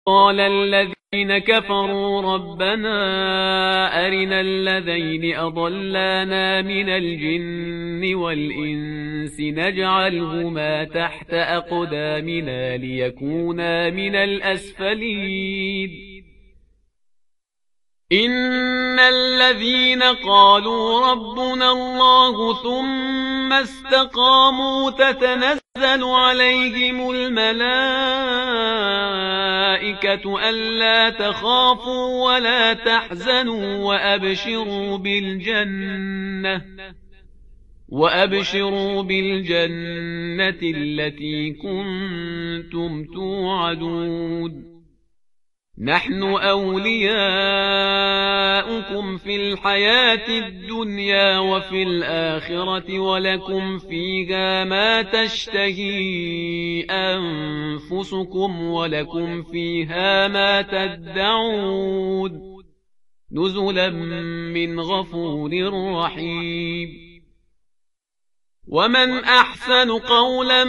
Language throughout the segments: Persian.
قال الذين كفروا ربنا أرنا الذين أضلانا من الجن والإنس نجعلهما تحت أقدامنا ليكونا من الأسفلين إن الذين قالوا ربنا الله ثم استقاموا تتنزل عليهم الملائكة ألا تخافوا ولا تحزنوا وأبشروا بالجنة التي كنتم توعدون نحن أولياؤكم في الحياة الدنيا وفي الآخرة ولكم فيها ما تشتهي أنفسكم ولكم فيها ما تدعون نزلا من غفور رحيم ومن أحسن قولا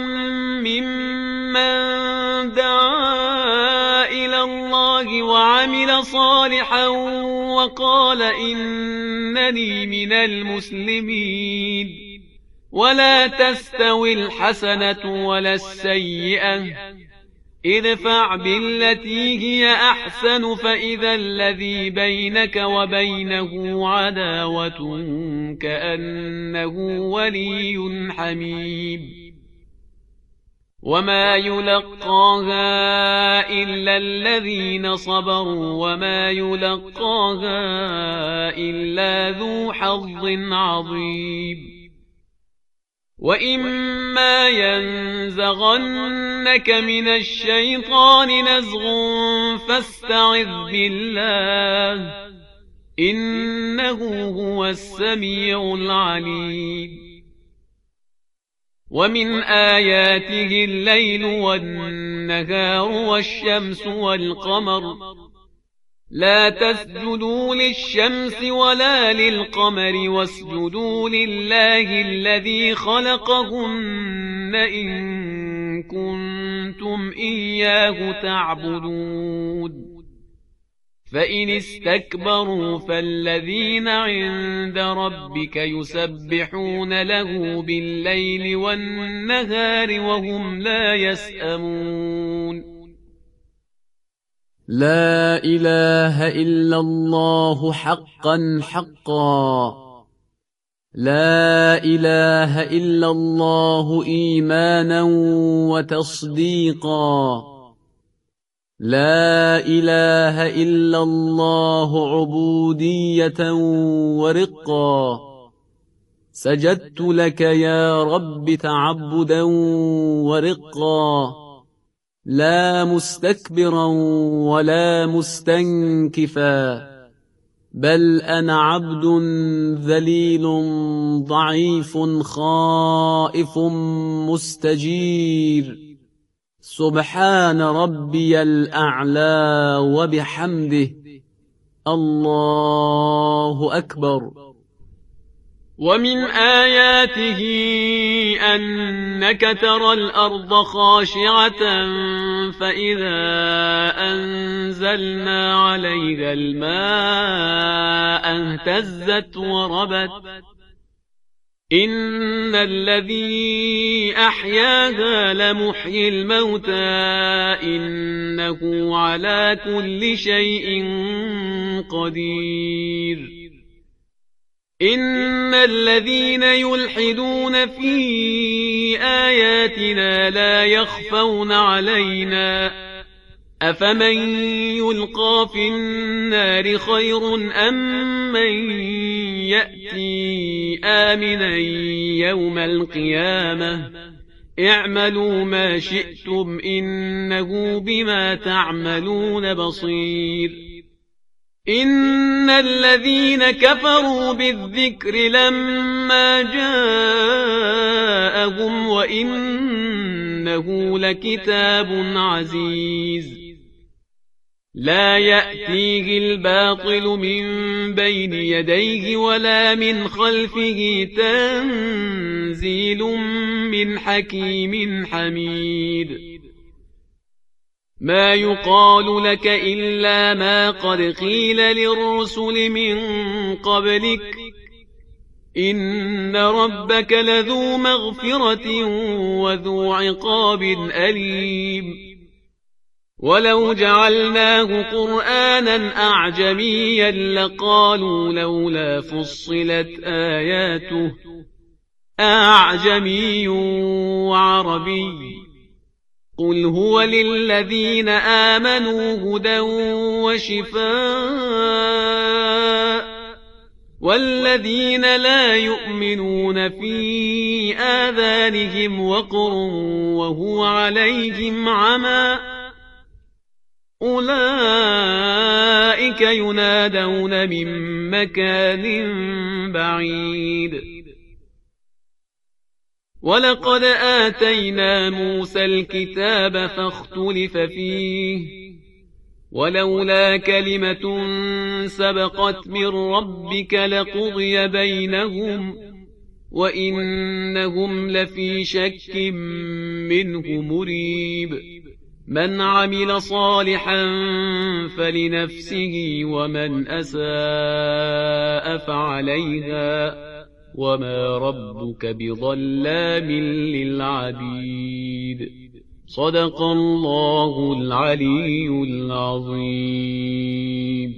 ممن دعا إلى الله وعمل صالحا وقال إنني من المسلمين ولا تستوي الحسنة ولا السيئة ادفع بالتي هي أحسن فإذا الذي بينك وبينه عداوة كأنه ولي حميم وما يلقاها إلا الذين صبروا وما يلقاها إلا ذو حظ عظيم وإما ينزغنك من الشيطان نزغ فاستعذ بالله إنه هو السميع العليم ومن آياته الليل والنهار والشمس والقمر لا تسجدوا للشمس ولا للقمر واسجدوا لله الذي خلقهن إن كنتم إياه تعبدون فإن استكبروا فالذين عند ربك يسبحون له بالليل والنهار وهم لا يسأمون لا إله إلا الله حقا حقا لا إله إلا الله إيمانا وتصديقا لا إله إلا الله عبودية ورقا سجدت لك يا رب تعبدا ورقا لا مستكبرا ولا مستنكفا بل أنا عبد ذليل ضعيف خائف مستجير سبحان ربي الأعلى وبحمده الله أكبر ومن آياته أنك ترى الأرض خاشعة فإذا أنزلنا عليها الماء اهتزت وربت إن الذي أحياها لمحيي الموتى إنه على كل شيء قدير إن الذين يلحدون في آياتنا لا يخفون علينا أفمن يلقى في النار خير أم من يأتي آمنا يوم القيامة اعملوا ما شئتم إنه بما تعملون بصير إن الذين كفروا بالذكر لما جاءهم وإنه لكتاب عزيز لا يأتيه الباطل من بين يديه ولا من خلفه تنزيل من حكيم حميد ما يقال لك إلا ما قد قيل للرسل من قبلك إن ربك لذو مغفرة وذو عقاب أليم ولو جعلناه قرآنا أعجميا لقالوا لولا فصلت آياته أعجمي وعربي قل هو للذين آمنوا هدى وشفاء والذين لا يؤمنون في آذانهم وقر وهو عليهم عمى أولئك ينادون من مكان بعيد ولقد آتينا موسى الكتاب فاختلف فيه ولولا كلمة سبقت من ربك لقضي بينهم وإنهم لفي شك منه مريب من عمل صالحا فلنفسه ومن أساء فعليها وما ربك بظلام للعبيد صدق الله العلي العظيم.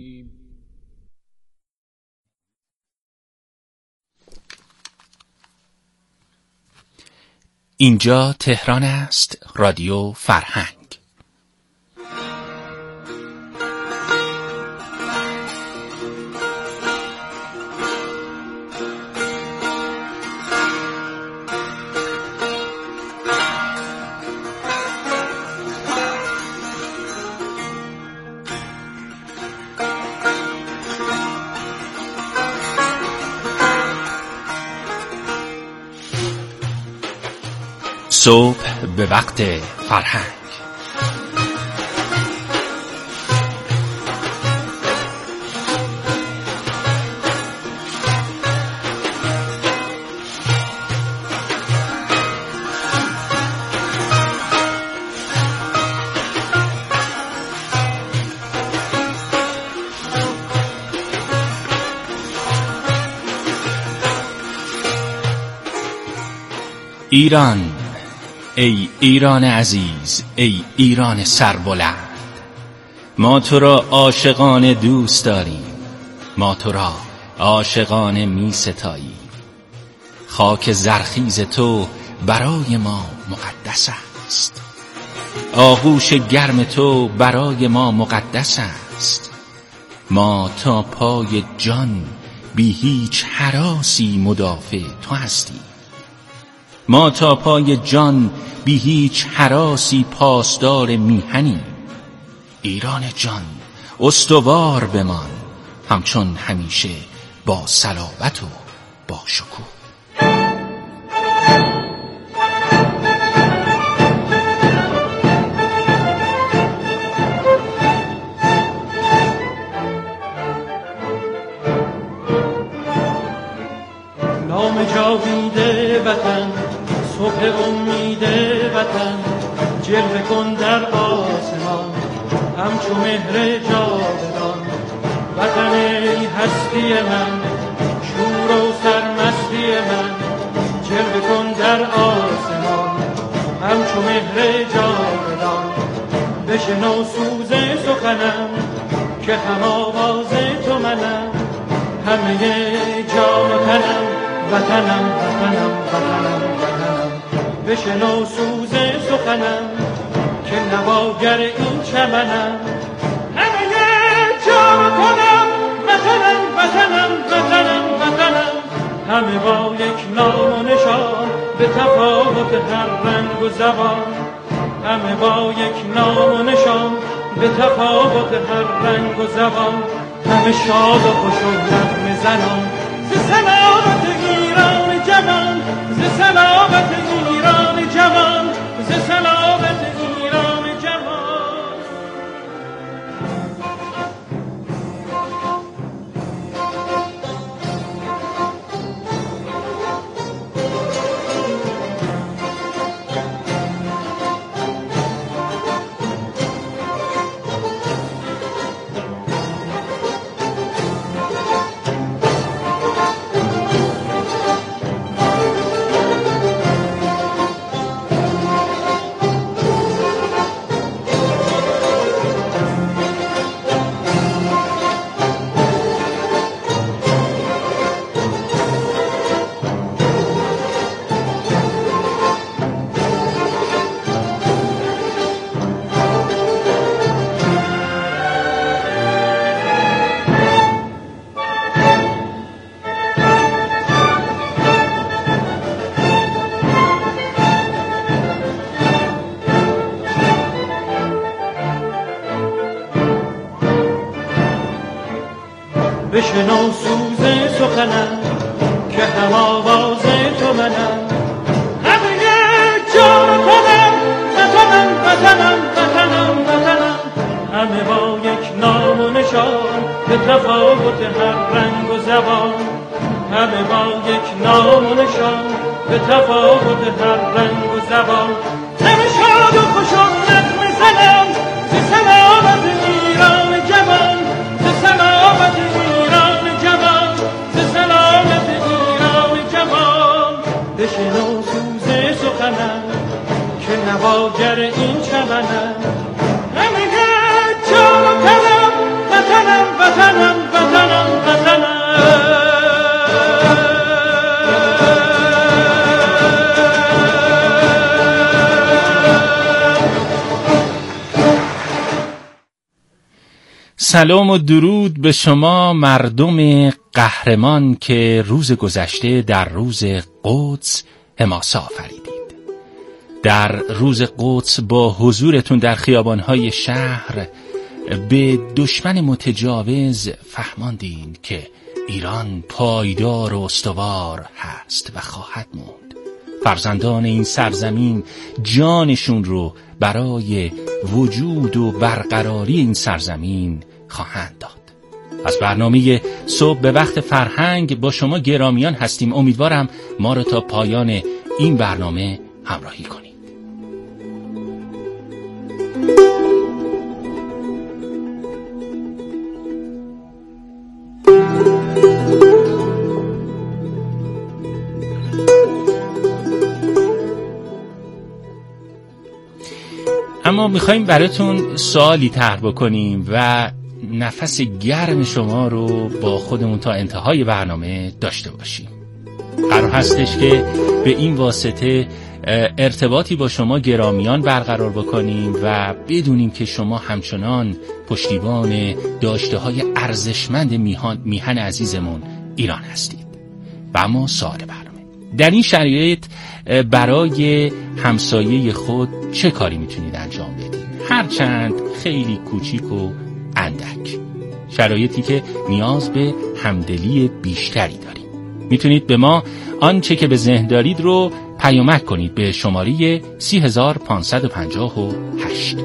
اینجا تهران است، رادیو فرهنگ. صبح به وقت فرهنگ. ایران، ای ایران عزیز، ای ایران سربلند، ما تو را عاشقانه دوست داریم، ما تو را عاشقانه می ستاییم. خاک زرخیز تو برای ما مقدس است، آغوش گرم تو برای ما مقدس است. ما تا پای جان بی هیچ هراسی مدافع تو هستیم، ما تا پای جان بی هیچ هراسی پاسدار میهنیم. ایران جان استوار بمان، همچون همیشه با صلابت و با شکوه. نام جاویده وطن، صبح امید وطن، جلوه کن در آسمان همچو مهر جاودان. وطن ای هستی من، شور و سرمستی من، جلوه کن در آسمان همچو مهر جاودان. بشنو سوز سخنم که هم آواز تو منم، همه جان و تنم وطنم وطنم وطنم وطنم. بشنو سوز سخنم که نواگر این چمنم، همه جان و تنم وطنم وطنم وطنم وطنم. همه با یک نام و نشان به تفاوت هر رنگ و زبان، همه با یک نام و نشان به تفاوت هر رنگ و زبان. همه شاد و خوش و نغمه زنان ز سلامت ایران جوان، ز سلامت ایران جوان، ز سلامت ایران جوان. بشنو سوز سخنم که هم آواز تو منم. همه جان تنم وطنم وطنم وطنم وطنم، همه با یک نام و نشان به تفاوت هر رنگ و زبان، همه با یک نام و نشان به تفاوت هر رنگ و زبان. همه شاد و خوش و نغمه زنم ز سلامت ایران جوان، ز سلامت ایران جوان، ز سلامت ایران جوان. بشنو سوز سخنم که نواگر این چمنم. همه جان و تنم وطنم وطنم وطنم وطنم. سلام و درود به شما مردم قهرمان که روز گذشته در روز قدس حماسه آفریدید. در روز قدس با حضورتون در خیابانهای شهر به دشمن متجاوز فهماندین که ایران پایدار و استوار هست و خواهد موند. فرزندان این سرزمین جانشون رو برای وجود و برقراری این سرزمین خواهند داد. از برنامه صبح به وقت فرهنگ با شما گرامیان هستیم. امیدوارم ما رو تا پایان این برنامه همراهی کنید. اما میخواییم براتون سوالی طرح بکنیم و نفس گرم شما رو با خودمون تا انتهای برنامه داشته باشیم. قرار هستش که به این واسطه ارتباطی با شما گرامیان برقرار بکنیم و بدونیم که شما همچنان پشتیبان داشته‌های ارزشمند میهن عزیزمون ایران هستید. و اما سوال برنامه، در این شرایط برای همسایه خود چه کاری میتونید انجام بدید؟ هرچند خیلی کوچیک و اندک، شرایطی که نیاز به همدلی بیشتری داریم. میتونید به ما آنچه که به ذهن دارید رو پیامک کنید به شماره 30558.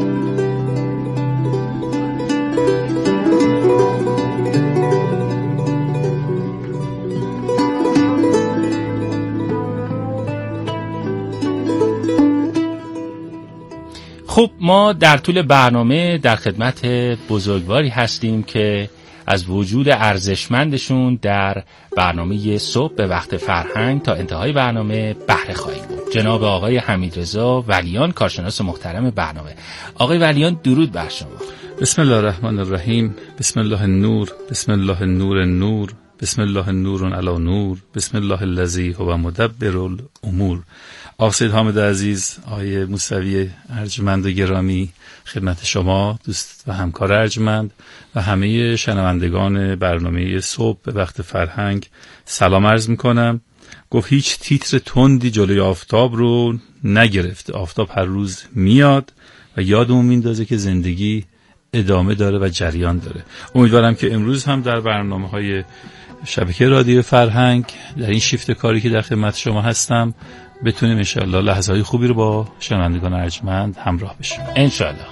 خب ما در طول برنامه در خدمت بزرگواری هستیم که از وجود ارزشمندشون در برنامه صبح به وقت فرهنگ تا انتهای برنامه بهره خواهید بود. جناب آقای حمیدرضا ولیان، کارشناس محترم برنامه. آقای ولیان درود بر شما. بسم الله الرحمن الرحیم. بسم الله النور، بسم الله النور النور، بسم الله النور علی نور، بسم الله الذی هو مدبر الامور. آقای سید حامد عزیز، آقای موسوی ارجمند و گرامی، خدمت شما دوست و همکار ارجمند و همه شنوندگان برنامه صبح به وقت فرهنگ سلام عرض میکنم. گفت هیچ تیتر تندی جلوی آفتاب رو نگرفته. آفتاب هر روز میاد و یادمون میندازه که زندگی ادامه داره و جریان داره. امیدوارم که امروز هم در برنامه‌های شبکه رادیو فرهنگ در این شیفت کاری که در خدمت شما هستم بتونیم انشاءالله لحظه‌های خوبی رو با شنوندگان ارجمند همراه بشیم انشاءالله.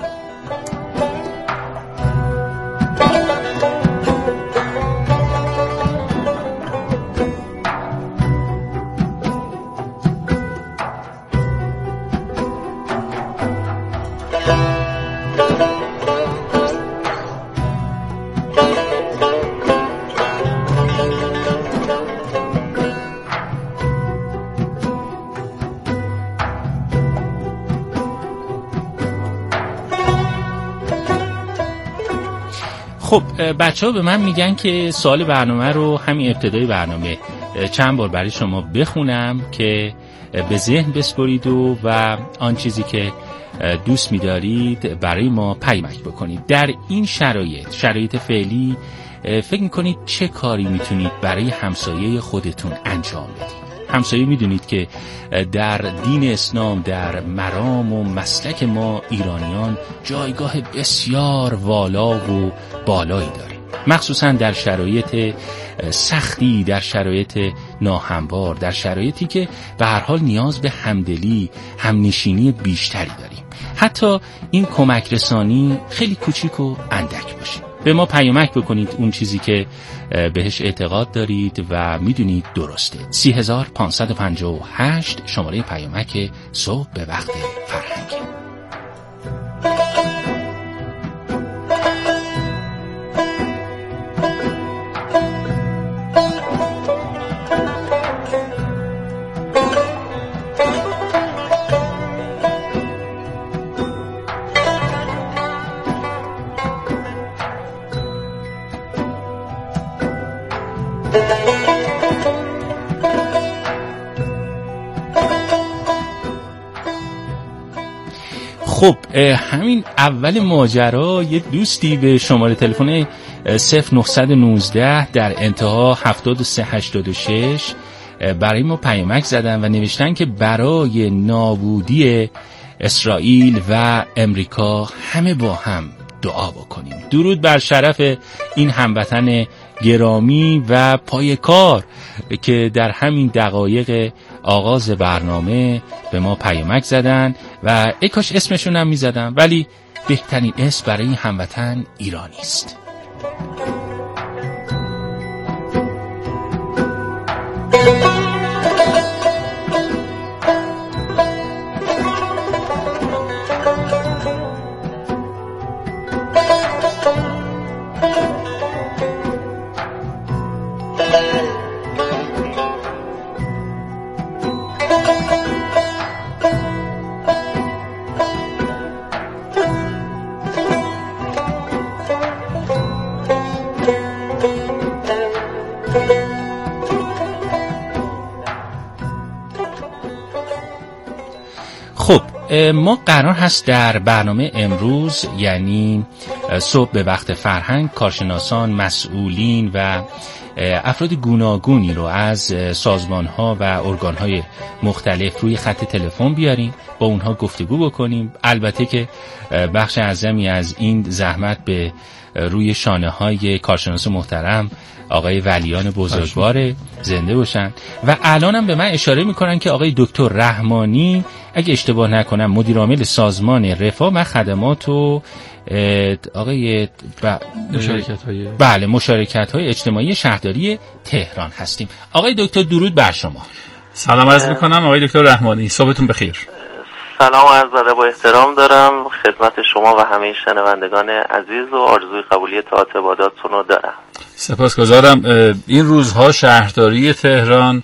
خب بچه‌ها به من میگن که سوال برنامه رو همین ابتدای برنامه چند بار برای شما بخونم که به ذهن بسپرید و آن چیزی که دوست می‌دارید برای ما پیامک بکنید. در این شرایط فعلی فکر می‌کنید چه کاری میتونید برای همسایه خودتون انجام بدید؟ همسایه میدونید که در دین اسلام، در مرام و مسلک ما ایرانیان جایگاه بسیار والا و بالایی داره. مخصوصا در شرایط سختی، در شرایط ناهموار، در شرایطی که به هر حال نیاز به همدلی، همنشینی بیشتری داریم. حتی این کمک رسانی خیلی کوچیک و اندک باشه. به ما پیامک بکنید اون چیزی که بهش اعتقاد دارید و میدونید درسته. 3558 شماره پیامک صبح به وقت فرهنگی. خب همین اول ماجرا یه دوستی به شماره تلفن 0919 در انتها 7386 برای ما پیامک زدن و نوشتن که برای نابودی اسرائیل و امریکا همه با هم دعا بکنیم. درود بر شرف این هموطن گرامی و پایه‌کار که در همین دقایق آغاز برنامه به ما پیامک زدن و ای کاش اسمشون هم میزدم، ولی بهترین اسم برای این هموطن ایرانی است. خب ما قرار هست در برنامه امروز، یعنی صبح به وقت فرهنگ، کارشناسان، مسئولین و افراد گوناگونی رو از سازمان‌ها و ارگان‌های مختلف روی خط تلفن بیاریم، با اونها گفتگو بکنیم. البته که بخش اعظمی از این زحمت به روی شانه‌های کارشناس محترم آقای ولیان بزرگوار، زنده باشن. و الانم به من اشاره میکنن که آقای دکتر رحمانی، اگه اشتباه نکنم، مدیر عامل سازمان رفاه و خدمات و آقای مشارکت‌های اجتماعی شهرداری تهران هستیم. آقای دکتر درود بر شما. سلام عرض میکنم آقای دکتر رحمانی، صبحتون بخیر. سلام و عرض ادب و احترام دارم خدمت شما و همه شنوندگان عزیز و آرزوی قبولی طاعت عباداتتون رو دارم. سپاسگزارم. این روزها شهرداری تهران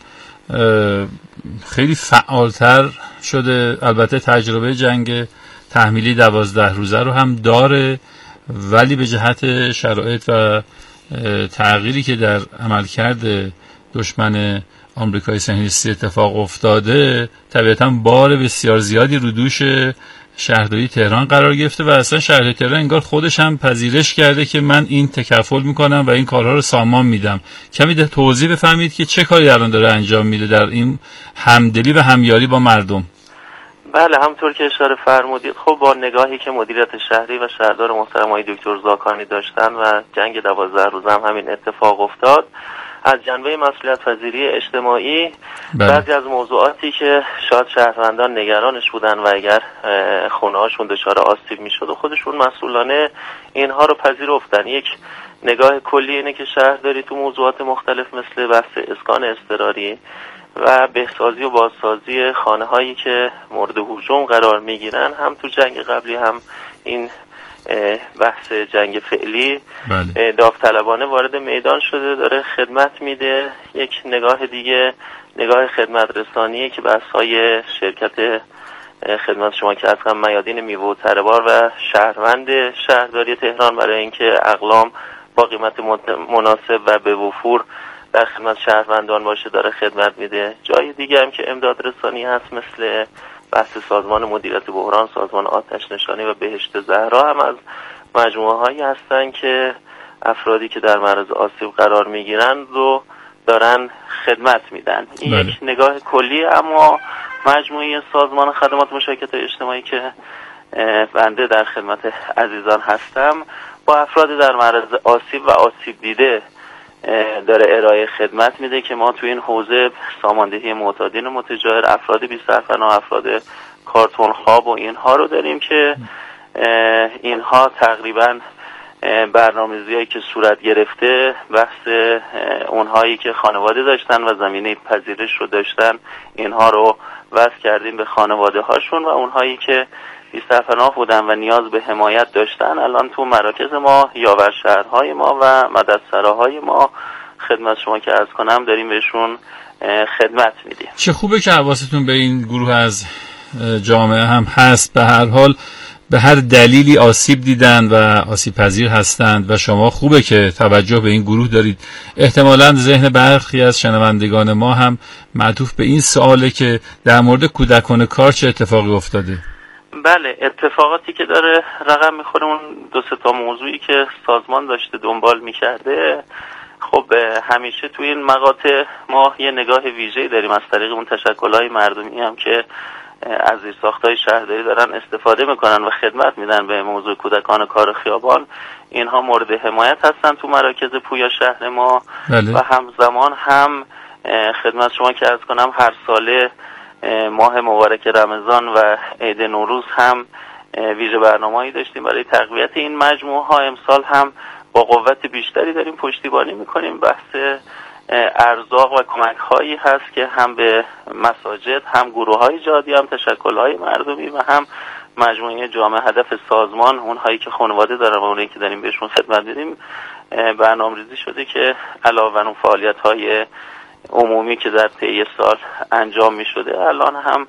خیلی فعالتر شده. البته تجربه جنگ تحمیلی 12 روزه رو هم داره، ولی به جهت شرایط و تغییری که در عملکرد دشمن آمریکای صهیونیستی اتفاق افتاده، طبیعتاً بار بسیار زیادی رو دوش شهرداری تهران قرار گرفته و اصلا شهرداری تهران انگار خودش هم پذیرش کرده که من این تکفل میکنم و این کارها رو سامان میدم. کمی توضیح بفهمید که چه کاری الان داره انجام میده در این همدلی و همیاری با مردم. بله، همطور که اشاره فرمودید، خب با نگاهی که مدیریت شهری و شهردار محترم آقای دکتر زاکانی داشتن و جنگ 12 روزه هم همین اتفاق افتاد، از جنبه مسئولیت پذیری اجتماعی بعضی از موضوعاتی که شاید شهروندان نگرانش بودن و اگر خونه‌هاشون دچار آسیب میشد و خودشون مسئولانه اینها رو پذیرفتن. یک نگاه کلی اینه که شهرداری تو موضوعات مختلف مثل بحث اسکان اضطراری و بهسازی و بازسازی خانه‌هایی که مورد هجوم قرار میگیرن، هم تو جنگ قبلی هم این بحث جنگ فعلی داوطلبانه وارد میدان شده، داره خدمت میده. یک نگاه دیگه نگاه خدمت رسانیه که بحث‌های شرکت خدمت شما که از میادین میوه و تره‌بار و شهروند شهرداری تهران برای اینکه اقلام با قیمت مناسب و به وفور در خدمت شهروندان باشه داره خدمت میده. جای دیگه هم که امداد رسانی هست مثل بحث سازمان مدیریت بحران، سازمان آتش نشانی و بهشت زهرا هم از مجموعه هایی هستن که افرادی که در معرض آسیب قرار میگیرن رو دارن خدمت میدن. این یک نگاه کلی، اما مجموعه سازمان خدمات مشارکت اجتماعی که بنده در خدمت عزیزان هستم با افراد در معرض آسیب و آسیب دیده داره ارائه خدمت میده که ما تو این حوزه ساماندهی معتادین متجاهل، افراد بی سرپناه، افراد کارتون خواب و اینها رو داریم که اینها تقریبا برنامه‌ریزی‌هایی که صورت گرفته، بحث اونهایی که خانواده داشتن و زمینه پذیرش رو داشتن، اینها رو وصل کردیم به خانواده هاشون و اونهایی که بی سرپناه بودن و نیاز به حمایت داشتن الان تو مراکز ما، یاور شهرهای ما و مددسراهای ما خدمت شما که عرض کنم داریم بهشون خدمت میدیم. چه خوبه که حواستون به این گروه از جامعه هم هست. به هر حال به هر دلیلی آسیب دیدن و آسیب پذیر هستند و شما خوبه که توجه به این گروه دارید. احتمالاً ذهن برخی از شنوندگان ما هم معطوف به این سواله که در مورد کودکان کار چه اتفاقی افتاده. بله، اتفاقاتی که داره رقم میخوره اون 2-3 موضوعی که سازمان داشته دنبال میکرده. خب همیشه توی این مقاطع ما یه نگاه ویژه‌ای داریم از طریق اون تشکل‌های مردمی هم که از زیرساخت‌های شهرداری دارن استفاده میکنن و خدمت میدن به موضوع کودکان کار خیابان. اینها مورد حمایت هستن تو مراکز پویا شهر ما. بله. و همزمان هم خدمت شما که عرض کنم هر ساله ماه مبارک رمضان و عید نوروز هم ویژه برنامه‌ای داشتیم برای تقویت این مجموعه ها. امسال هم با قوت بیشتری داریم پشتیبانی میکنیم. بحث ارزاق و کمک هایی هست که هم به مساجد، هم گروه های جهادی، هم تشکل های مردمی و هم مجموعه جامعه هدف سازمان، اونهایی که خانواده دارن و اونهایی که داریم بهشون خدمت میدیم، برنامه‌ریزی شده که علاوه بر اون فعالیت های عمومی که در طی سال انجام می شده، الان هم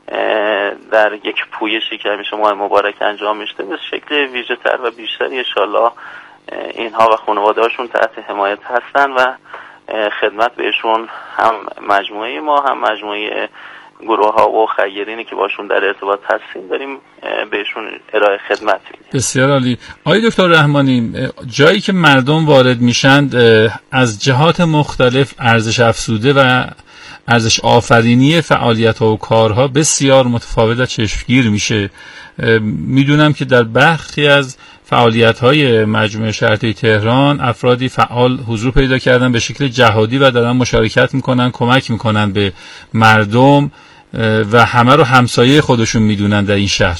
در یک پویشی که همیشه ماه مبارک انجام می شده به شکل ویژه تر و بیشتری انشالله اینها و خانواده هاشون تحت حمایت هستن و خدمت بهشون هم مجموعه ما هم مجموعه گروه ها و خیرینی که باشون در ارتباط هستیم داریم بهشون ارائه خدمت میدیم. بسیار عالی. آقای دکتر رحمانی، جایی که مردم وارد میشن از جهات مختلف ارزش افزوده و ارزش آفرینی فعالیت ها و کارها بسیار متفاوت و چشمگیر میشه. میدونم که در برخی از فعالیت‌های مجموعه شهرداری تهران افرادی فعال حضور پیدا کردن به شکل جهادی و دارن مشارکت میکنن، کمک میکنن به مردم و همه رو همسایه خودشون میدونن در این شهر.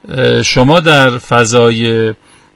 شما در فضای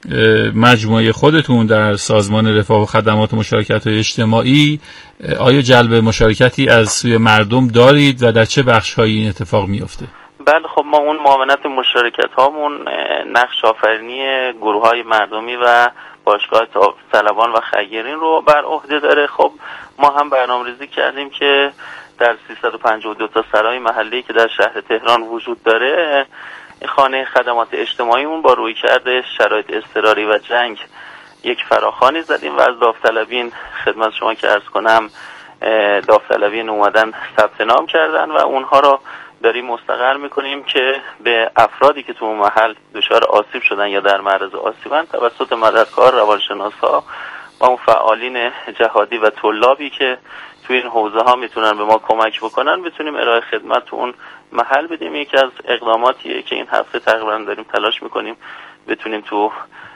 مجموعه خودتون در سازمان رفاه و خدمات و مشارکت‌های اجتماعی آیا جلب مشارکتی از سوی مردم دارید و در چه بخش‌هایی این اتفاق میفته؟ بله، خب ما اون معاونت مشارکت هامون نقش آفرینی گروه های مردمی و باشگاه طلبان و خیرین رو بر عهده داره. خب ما هم برنامه‌ریزی کردیم که در 352 تا سرای محلی که در شهر تهران وجود داره خانه خدمات اجتماعیمون با رویکرد شرایط اضطراری و جنگ یک فراخوانی زدیم و از داوطلبین خدمت شما که عرض کنم داوطلبین اومدن ثبت نام کردن و اونها رو داریم مستقر میکنیم که به افرادی که تو اون محل دچار آسیب شدن یا در معرض آسیبن توسط مددکار، روانشناسا و اون فعالین جهادی و طلابی که تو این حوزه ها میتونن به ما کمک بکنن بتونیم ارائه خدمت تو اون محل بدیم. یکی از اقداماتیه که این هفته تقریبا داریم تلاش میکنیم بتونیم تو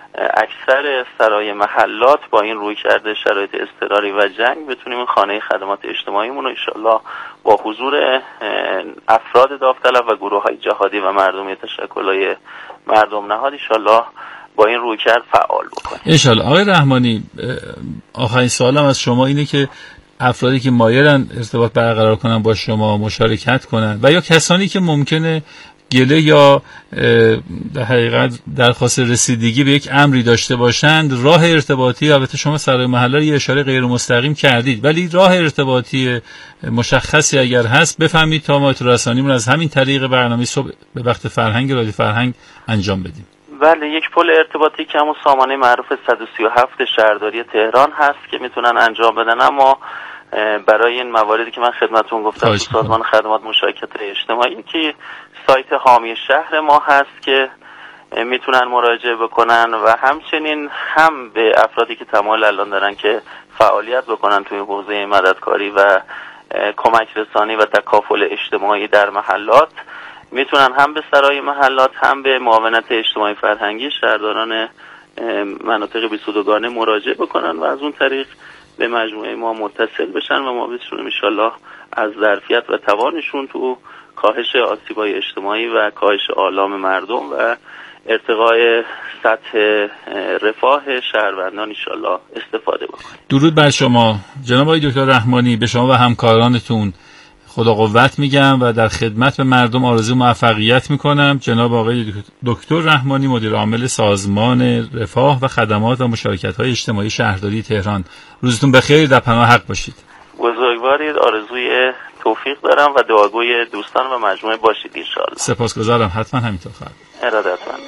اکثر سرای محلات با این رویکرد شرایط اضطراری و جنگ بتونیم خانه خدمات اجتماعیمون رو انشالله با حضور افراد داوطلب و گروه‌های جهادی و مردمی تشکل‌های مردم نهاد انشالله با این رویکرد فعال بکنیم. انشالله. آقای رحمانی، آخرین سوالم از شما اینه که افرادی که مایلن ارتباط برقرار کنن با شما، مشارکت کنن و یا کسانی که ممکنه گله یا در حقیقت درخواست رسیدگی به یک امری داشته باشند، راه ارتباطی، البته شما سرای محله یه اشاره غیر مستقیم کردید، ولی راه ارتباطی مشخصی اگر هست بفهمید تا ما رسانیمون از همین طریق برنامه صبح به وقت فرهنگ رادیو فرهنگ انجام بدیم. بله، یک پل ارتباطی که همون سامانه معروف 137 شهرداری تهران هست که میتونن انجام بدن، اما برای این مواردی که من خدمتتون گفتم تو سازمان خدمات مشارکت اجتماعی که سایت حامی شهر ما هست که میتونن مراجعه بکنن و همچنین هم به افرادی که تمایل الان دارن که فعالیت بکنن توی حوزه مددکاری و کمک رسانی و تکافل اجتماعی در محلات میتونن هم به سرای محلات هم به معاونت اجتماعی فرهنگی شهرداران مناطق 22 مراجعه بکنن و از اون طریق به مجموعه ما متصل بشن و ما بتونیم ان شاءالله از ظرفیت و توانشون تو کاهش آسیب‌های اجتماعی و کاهش آلام مردم و ارتقای سطح رفاه شهروندان ان شاءالله استفاده بکنیم. درود بر شما جناب آقای دکتر رحمانی، به شما و همکارانتون خدا قوت میگم و در خدمت به مردم آرزو موفقیت میکنم. جناب آقای دکتر رحمانی، مدیر عامل سازمان رفاه و خدمات و مشارکت‌های اجتماعی شهرداری تهران، روزتون بخیر، در پناه حق باشید. بزرگوارید، آرزوی توفیق دارم و دعاگوی دوستان و مجموعه باشید ان شاءالله. سپاسگزارم، حتما همینطور خواهد. ارادتمند.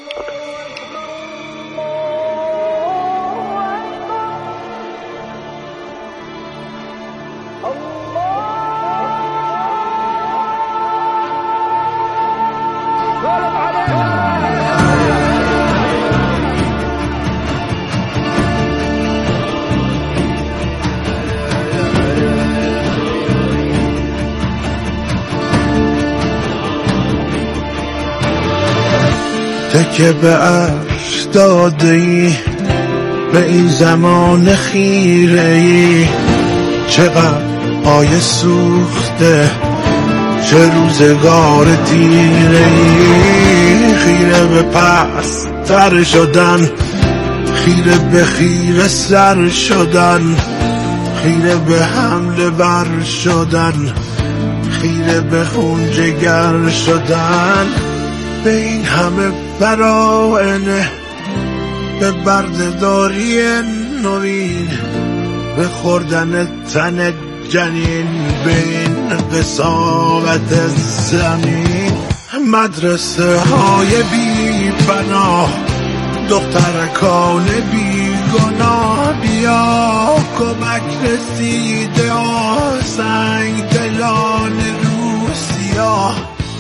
تکه به عرش داده ای به این زمان خیره ای، چقدر پای سوخته چه روزگار دیره ای، خیره به پس تر شدن، خیره به خیره سر شدن، خیره به حمله بر شدن، خیره به خون جگر شدن، به این همه براینه، به بردهداری نوین، به خوردن تن جنین، به این قساوت زمین، مدرسه های بی پناه، دخترکان بی گناه، بیا کمک رسیده سنگ دلان روسیا،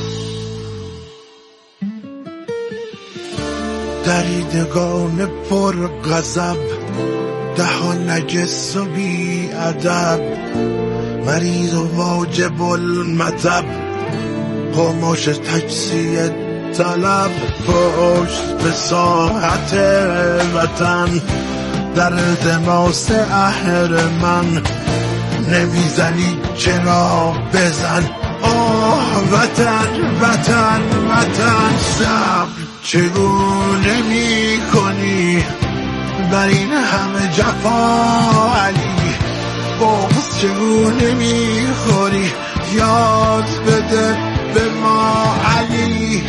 دریدگان پر غضب، دهان نجس و بی ادب، مریض و واجب المطب، خاموش تجزیه طلب، پشت به ساحت وطن، در التماس اهرمن، نمیزنی چرا بزن، آه وطن وطن وطن، صبر چگونه می کنی بر این همه جفا علی، بغض چگونه می خوری یاد بده به ما علی.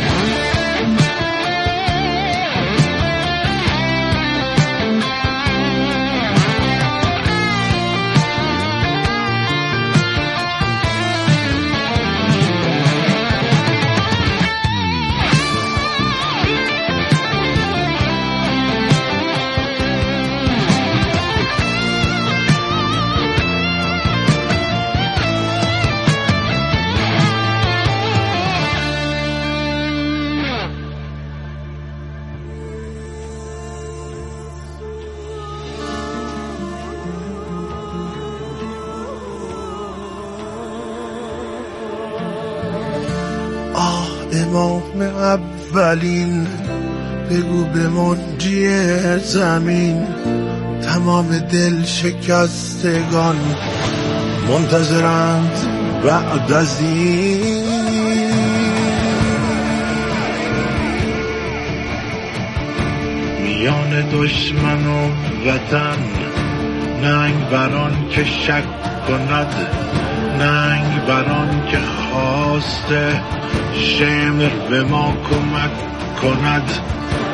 امام اولین، بگو به منجی زمین، تمام دل شکستگان منتظرند بعد از این، میان دشمن و وطن، ننگ بران که شک کند، ننگ بران که خواسته شمر به ما کمک کند،